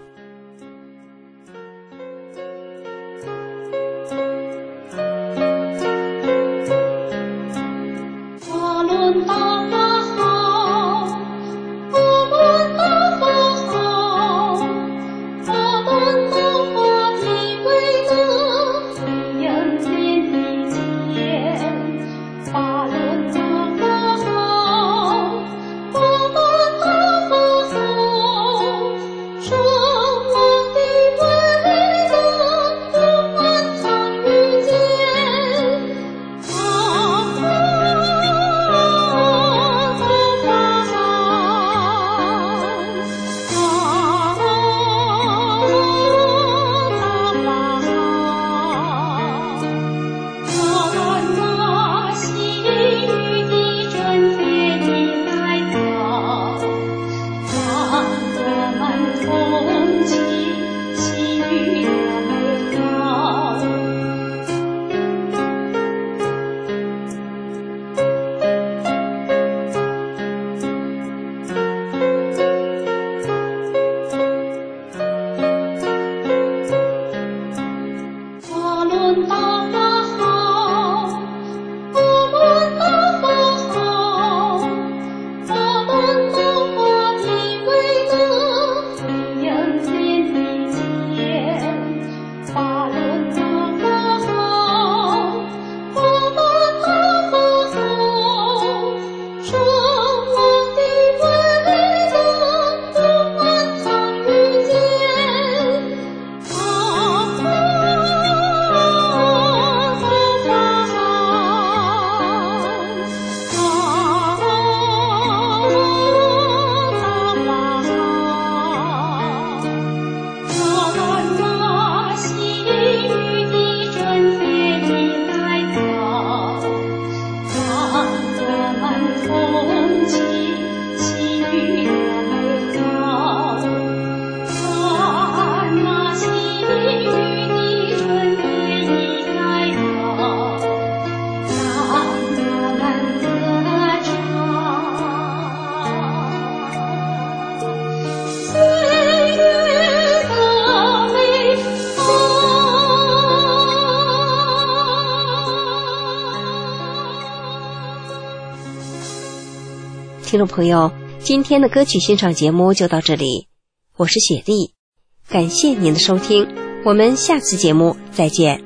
听众朋友，今天的歌曲欣赏节目就到这里，我是雪莉，感谢您的收听，我们下次节目再见。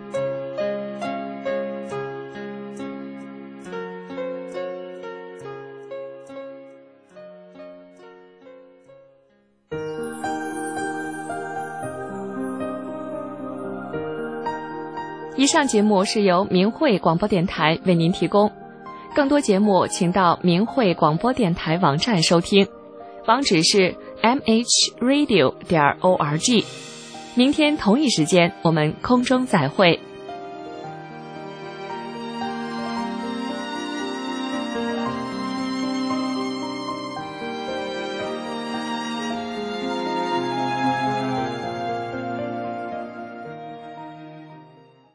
以上节目是由明慧广播电台为您提供。更多节目请到明慧广播电台网站收听，网址是 mhradio.org。明天同一时间我们空中再会。